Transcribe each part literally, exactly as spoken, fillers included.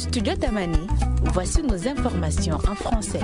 Studio Tamani, voici nos informations en français.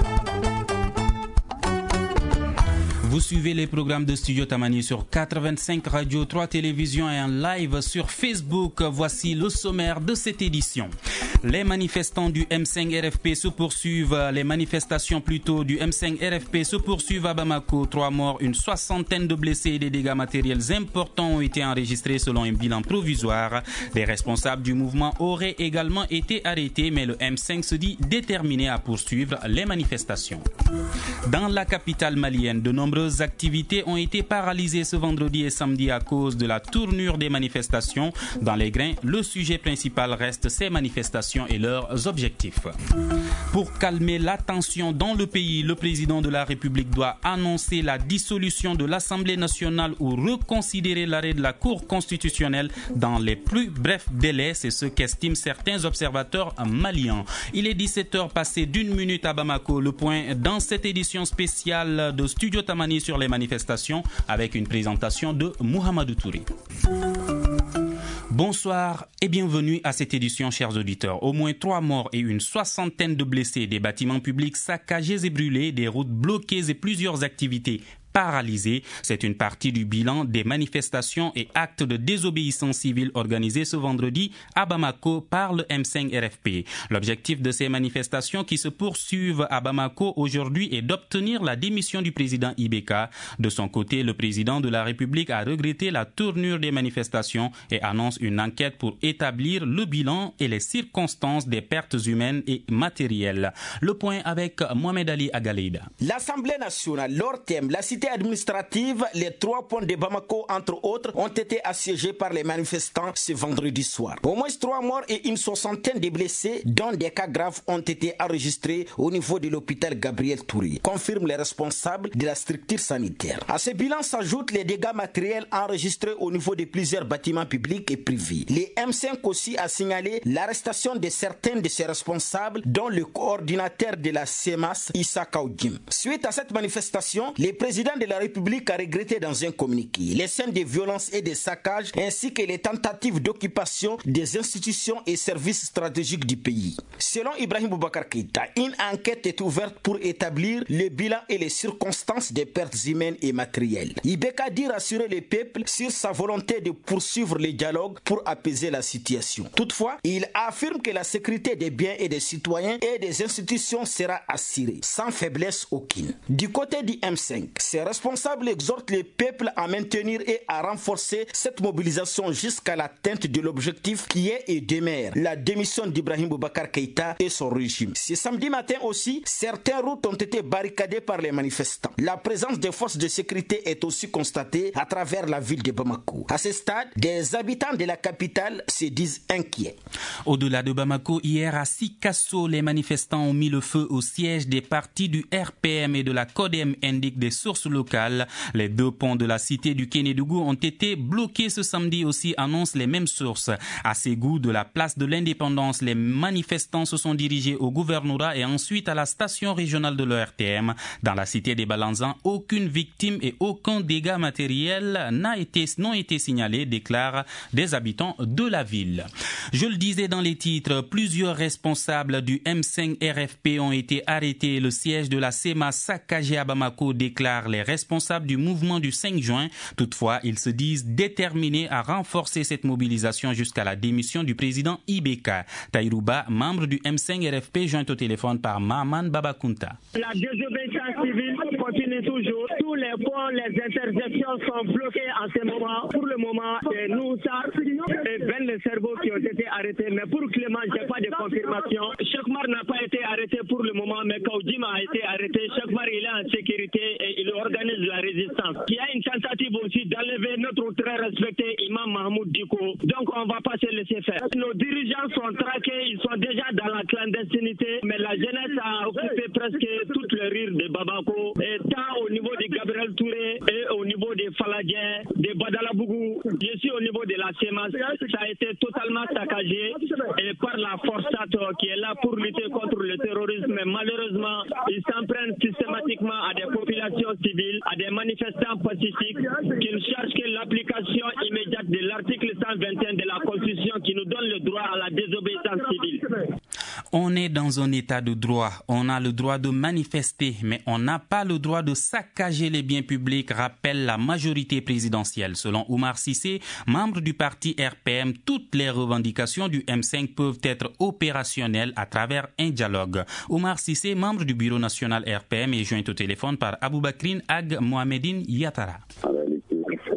Vous suivez les programmes de Studio Tamani sur quatre-vingt-cinq radios, trois télévisions et en live sur Facebook. Voici le sommaire de cette édition. Les manifestants du M cinq R F P se poursuivent. Les manifestations plutôt du M cinq R F P se poursuivent à Bamako. Trois morts, une soixantaine de blessés et des dégâts matériels importants ont été enregistrés selon un bilan provisoire. Les responsables du mouvement auraient également été arrêtés, mais le M cinq se dit déterminé à poursuivre les manifestations. Dans la capitale malienne, de nombreuses activités ont été paralysées ce vendredi et samedi à cause de la tournure des manifestations. Dans les grains, le sujet principal reste ces manifestations et leurs objectifs. Pour calmer la tension dans le pays, le président de la République doit annoncer la dissolution de l'Assemblée nationale ou reconsidérer l'arrêt de la Cour constitutionnelle dans les plus brefs délais. C'est ce qu'estiment certains observateurs maliens. Il est dix-sept heures passées d'une minute à Bamako. Le point dans cette édition spéciale de Studio Tamani sur les manifestations avec une présentation de Mohamedou Touré. Bonsoir et bienvenue à cette édition, chers auditeurs. Au moins trois morts et une soixantaine de blessés, des bâtiments publics saccagés et brûlés, des routes bloquées et plusieurs activités paralysées. C'est une partie du bilan des manifestations et actes de désobéissance civile organisés ce vendredi à Bamako par le M cinq R F P. L'objectif de ces manifestations qui se poursuivent à Bamako aujourd'hui est d'obtenir la démission du président I B K. De son côté, le président de la République a regretté la tournure des manifestations et annonce une enquête pour établir le bilan et les circonstances des pertes humaines et matérielles. Le point avec Mohamed Ali Agaleida. L'Assemblée nationale, leur thème, la cité administrative, les trois ponts de Bamako, entre autres, ont été assiégés par les manifestants ce vendredi soir. Au moins trois morts et une soixantaine de blessés, dont des cas graves, ont été enregistrés au niveau de l'hôpital Gabriel Touré, confirment les responsables de la structure sanitaire. À ce bilan s'ajoutent les dégâts matériels enregistrés au niveau de plusieurs bâtiments publics et privés. Les M cinq aussi a signalé l'arrestation de certains de ses responsables, dont le coordinateur de la C E M A S, Issa Kaoudim. Suite à cette manifestation, les présidents de la République a regretté dans un communiqué les scènes de violence et de saccage ainsi que les tentatives d'occupation des institutions et services stratégiques du pays. Selon Ibrahim Boubacar Keïta, une enquête est ouverte pour établir le bilan et les circonstances des pertes humaines et matérielles. I B K dit rassurer le peuple sur sa volonté de poursuivre le dialogue pour apaiser la situation. Toutefois, il affirme que la sécurité des biens et des citoyens et des institutions sera assurée, sans faiblesse aucune. Du côté du M cinq, ces responsables exhortent le peuple à maintenir et à renforcer cette mobilisation jusqu'à l'atteinte de l'objectif qui est et demeure la démission d'Ibrahim Boubacar Keïta et son régime. Ce samedi matin aussi, certaines routes ont été barricadées par les manifestants. La présence des forces de sécurité est aussi constatée à travers la ville de Bamako. À ce stade, des habitants de la capitale se disent inquiets. Au-delà de Bamako, hier à Sikasso, les manifestants ont mis le feu au siège des partis du R P M et de la CODEM, indiquent des sources locales. Les deux ponts de la cité du Kénédougou ont été bloqués ce samedi aussi, annoncent les mêmes sources. À Ségou, de la place de l'Indépendance, les manifestants se sont dirigés au gouvernorat et ensuite à la station régionale de l'O R T M. Dans la cité des Balanzans, aucune victime et aucun dégât matériel n'a été, n'ont été signalés, déclarent des habitants de la ville. Je le disais dans les titres, plusieurs responsables du M cinq R F P ont été arrêtés. Le siège de la C E M A saccagé à Bamako, déclarent les responsables du mouvement du cinq juin. Toutefois, ils se disent déterminés à renforcer cette mobilisation jusqu'à la démission du président I B K. Taïrouba, membre du M cinq R F P, joint au téléphone par Maman Babakunta. La désobéissance civile continue toujours. Tous les ponts, les interjections sont bloquées en ce moment. Pour le moment, c'est nous, ça, et Ben le cerveau qui ont été arrêtés. Mais pour Clément, je n'ai pas de confirmation. Chekmar n'a pas été arrêté pour le moment, mais Kaoudim a été arrêté. Chekmar, il est en sécurité et il organise la résistance. Il y a une tentative aussi d'enlever notre très respecté imam Mahmoud Diko. Donc on ne va pas se laisser faire. Nos dirigeants sont traqués, ils sont déjà dans la clandestinité, mais la jeunesse a occupé presque tout le rire de Bamako, et tant au niveau de Gabriel Touré et au niveau des Faladien, des Badalabougou, je suis au niveau de la C E M A S, ça a été totalement saccagé et par la force qui est là pour lutter contre le terrorisme, mais malheureusement, ils s'en prennent systématiquement à des populations civiles, à des manifestants pacifiques, qui ne cherchent que l'application immédiate de l'article cent vingt et un de la Constitution qui nous donne le droit à la désobéissance civile. On est dans un état de droit. On a le droit de manifester, mais on n'a pas le droit de saccager les biens publics, rappelle la majorité présidentielle. Selon Oumar Cissé, membre du parti R P M, toutes les revendications du M cinq peuvent être opérationnelles à travers un dialogue. Oumar Cissé, membre du bureau national R P M, est joint au téléphone par Aboubakrine Ag Mohamedine Yatara. En réalité,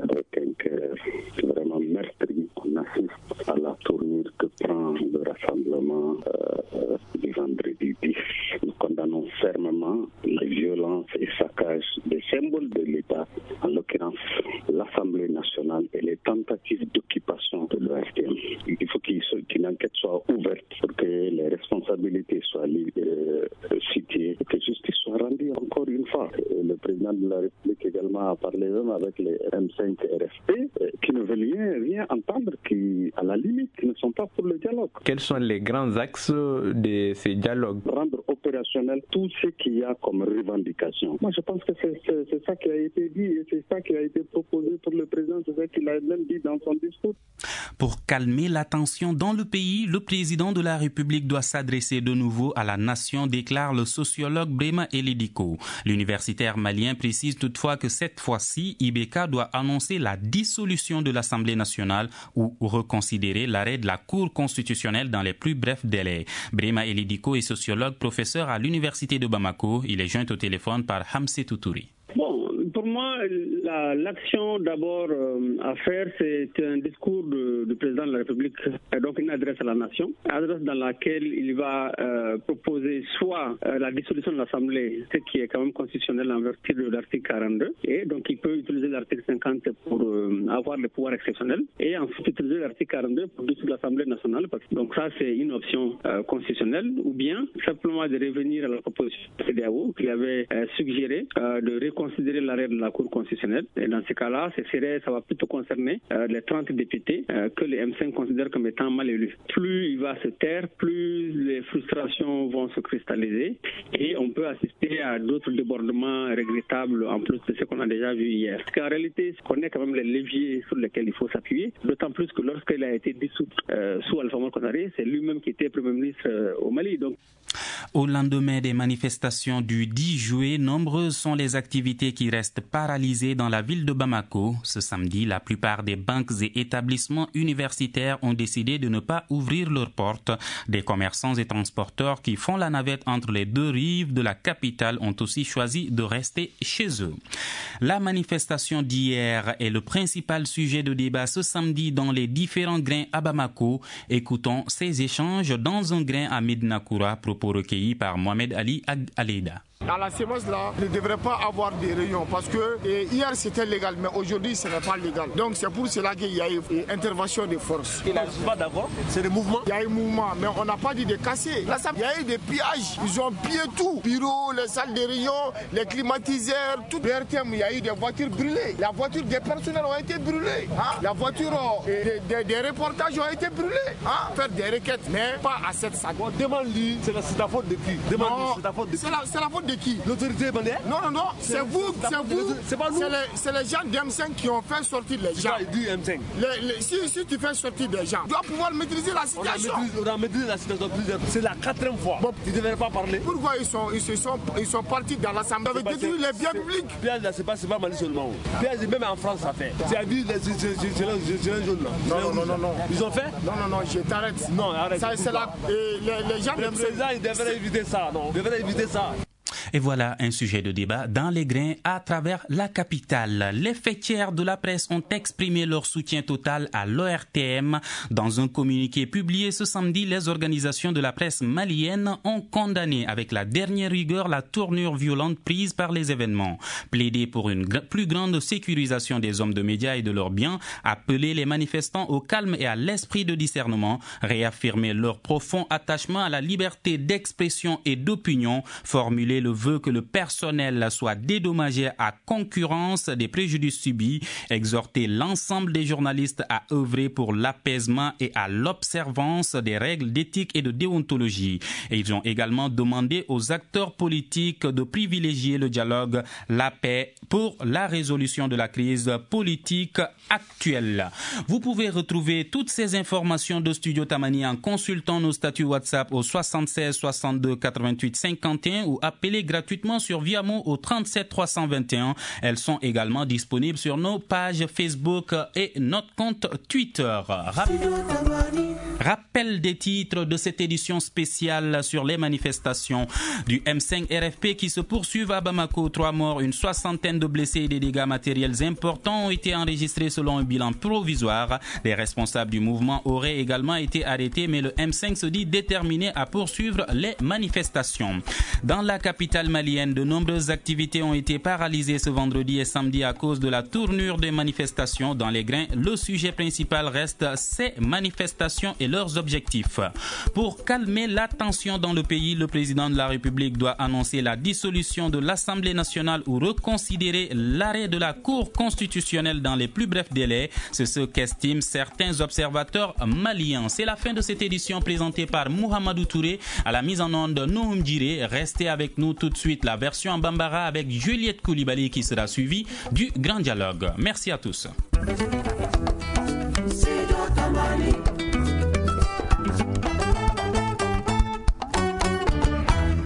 c'est vraiment meurtrier. On assiste à la tournure que prend le rassemblement euh, du vendredi dix. Nous condamnons fermement les violences et saccages des symboles de l'État, en l'occurrence l'Assemblée nationale et les tentatives d'occupation de l'O R T M. Il faut qu'une enquête soit ouverte pour que les responsabilités soient euh, citées et que justice soit rendue encore une fois. Et le président de la République également a parlé même avec les M cinq R F P euh, qui ne veulent rien, rien entendre, qui à la limite qui ne sont pas pour le dialogue. Quels sont les grands axes de ces dialogues? Rendre opérationnel tout ce qu'il y a comme revendication. Moi je pense que c'est, c'est, c'est ça qui a été dit et c'est ça qui a été proposé pour le président, c'est ça qu'il a même dit dans son discours. Pour calmer la tension dans le pays, le président de la République doit s'adresser de nouveau à la nation, déclare le sociologue Brema Elediko. L'universitaire malien précise toutefois que cette fois-ci, I B K doit annoncer la dissolution de l'Assemblée nationale ou reconsidérer l'arrêt de la Cour constitutionnelle dans les plus brefs délais. Brema Elediko est sociologue, professeur à l'université de Bamako. Il est joint au téléphone par Hamse Toutouri. Bon, pour moi, la, l'action d'abord euh, à faire, c'est un discours de, du président de la République, euh, donc une adresse à la nation, adresse dans laquelle il va euh, proposer soit euh, la dissolution de l'Assemblée, ce qui est quand même constitutionnel en vertu de l'article quarante-deux, et donc il peut utiliser l'article cinquante pour euh, avoir le pouvoir exceptionnel, et ensuite utiliser l'article quarante-deux pour dissoudre l'Assemblée nationale. Donc ça, c'est une option euh, constitutionnelle, ou bien simplement de revenir à la proposition de C E D E A O qu'il avait euh, suggéré euh, de considérer l'arrêt de la Cour constitutionnelle. Et dans ce cas-là, ce serait, ça va plutôt concerner euh, les trente députés euh, que les M cinq considèrent comme étant mal élus. Plus il va se taire, plus les frustrations vont se cristalliser et on peut assister à d'autres débordements regrettables en plus de ce qu'on a déjà vu hier. Parce qu'en réalité, on connaît quand même les leviers sur lesquels il faut s'appuyer, d'autant plus que lorsqu'il a été dissout euh, sous Alpha Condé, c'est lui-même qui était Premier ministre euh, au Mali. Donc, au lendemain des manifestations du dix juillet, nombreuses sont les activités qui restent paralysées dans la ville de Bamako. Ce samedi, la plupart des banques et établissements universitaires ont décidé de ne pas ouvrir leurs portes. Des commerçants et transporteurs qui font la navette entre les deux rives de la capitale ont aussi choisi de rester chez eux. La manifestation d'hier est le principal sujet de débat ce samedi dans les différents grains à Bamako. Écoutons ces échanges dans un grain à Medinakoura, propos recueillis par Mohamed Ali Aleida. À la sémence là, il ne devrait pas avoir des réunions parce que et hier c'était légal, mais aujourd'hui ce n'est pas légal. Donc c'est pour cela qu'il y a eu une intervention de force. Il n'est pas d'accord, c'est des mouvements. Il y a eu un mouvement, mais on n'a pas dit de casser. Là, ça, il y a eu des pillages, ils ont pillé tout. Bureaux, les salles de réunion, les climatiseurs, tout. Le R T M, il y a eu des voitures brûlées. La voiture des personnels ont été brûlées. Hein? La voiture des, des, des reportages ont été brûlées. Hein? Faire des requêtes, mais pas à cette salle. Bon, demande-lui, c'est la, c'est la faute de qui? Demande-lui, c'est la faute de qui? C'est la, c'est la faute de qui? L'autorité bandière? Non, non, non, c'est, c'est vous, c'est, c'est vous. C'est pas nous. C'est les, c'est les gens d'M cinq qui ont fait sortir les gens. C'est du M cinq. Les, les, si, si tu fais sortir des gens, tu dois pouvoir maîtriser la situation. On a maîtrisé, on a maîtrisé la situation plusieurs fois. C'est la quatrième fois. Bon, tu ne devrais pas parler. Pourquoi ils sont, ils se sont, ils sont partis dans l'Assemblée avec détruire les biens publics? Piège là, c'est pas, c'est pas Mali seulement. Piège, même en France, ça fait. C'est à dire les jeunes jaune là. Non, non, non, non. Ils ont fait? Non, non, non, je t'arrête. Non, arrête. Ça, c'est la, et les, les gens. Le président, il devrait éviter ça, non? Il devrait éviter ça. Et voilà un sujet de débat dans les grains à travers la capitale. Les fêtières de la presse ont exprimé leur soutien total à l'O R T M. Dans un communiqué publié ce samedi, les organisations de la presse malienne ont condamné avec la dernière rigueur la tournure violente prise par les événements. Plaider pour une g- plus grande sécurisation des hommes de médias et de leurs biens, appeler les manifestants au calme et à l'esprit de discernement, réaffirmer leur profond attachement à la liberté d'expression et d'opinion, formuler le veut que le personnel soit dédommagé à concurrence des préjudices subis, exhorté l'ensemble des journalistes à œuvrer pour l'apaisement et à l'observance des règles d'éthique et de déontologie. Et ils ont également demandé aux acteurs politiques de privilégier le dialogue, la paix pour la résolution de la crise politique actuelle. Vous pouvez retrouver toutes ces informations de Studio Tamani en consultant nos statuts WhatsApp au soixante-seize soixante-deux quatre-vingt-huit cinquante et un ou appeler gratuitement sur Viamo au trente-sept trois cent vingt et un. Elles sont également disponibles sur nos pages Facebook et notre compte Twitter. Rappel des titres de cette édition spéciale sur les manifestations du M cinq R F P qui se poursuivent à Bamako. Trois morts, une soixantaine de blessés et des dégâts matériels importants ont été enregistrés selon un bilan provisoire. Les responsables du mouvement auraient également été arrêtés, mais le M cinq se dit déterminé à poursuivre les manifestations. Dans la capitale malienne, de nombreuses activités ont été paralysées ce vendredi et samedi à cause de la tournure des manifestations. Dans les grains, le sujet principal reste ces manifestations et leurs objectifs. Pour calmer la tension dans le pays, le président de la République doit annoncer la dissolution de l'Assemblée nationale ou reconsidérer l'arrêt de la Cour constitutionnelle dans les plus brefs délais. C'est ce qu'estiment certains observateurs maliens. C'est la fin de cette édition présentée par Mohamedou Touré. À la mise en onde, Nouhoum Djiré. Restez avec nous tout de suite. La version en Bambara avec Juliette Koulibaly qui sera suivie du Grand Dialogue. Merci à tous.